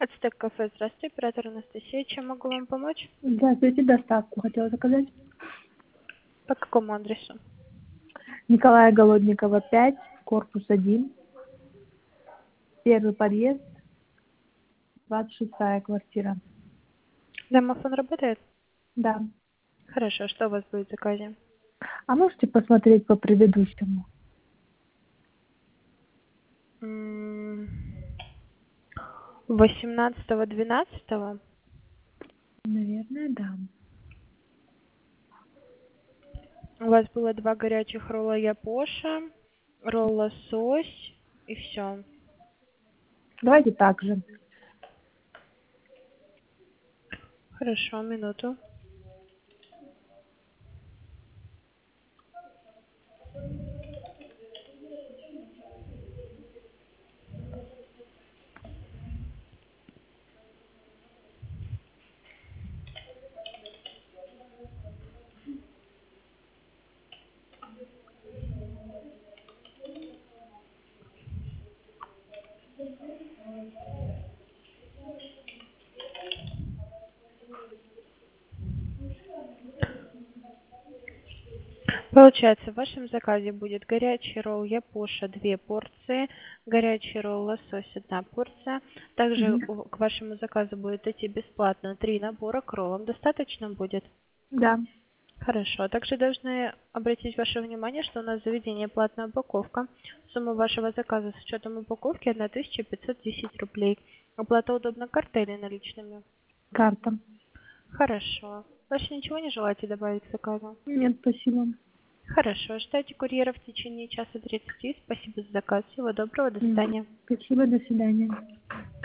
Ацтек кафе, здравствуйте, оператор Анастасия. Чем могу вам помочь? Здравствуйте, доставку хотела заказать. По какому адресу? Николая Голодникова, 5, корпус 1, первый подъезд, 26-я квартира. Домофон работает? Да. Хорошо, что у вас будет в заказе? А можете посмотреть по предыдущему? 18-12 Наверное, да. у вас было 2 горячих ролла япоша, ролл лосось и все. Давайте так же. Хорошо, минуту. Получается, в вашем заказе будет горячий ролл япоша 2 порции, горячий ролл лосось 1 порция. Также Мгм. к вашему заказу будет идти бесплатно 3 набора к роллам. Достаточно будет? Да. Хорошо. Также должны обратить ваше внимание, что у нас заведение платная упаковка. Сумма вашего заказа с учетом упаковки 1510 рублей. Оплата удобна картой или наличными? Карта. Хорошо. Больше ничего не желаете добавить к заказу? Нет, спасибо. Хорошо. Ждайте курьера в течение часа 30. Спасибо за заказ. Всего доброго. До Мгм. свидания. Спасибо, до свидания.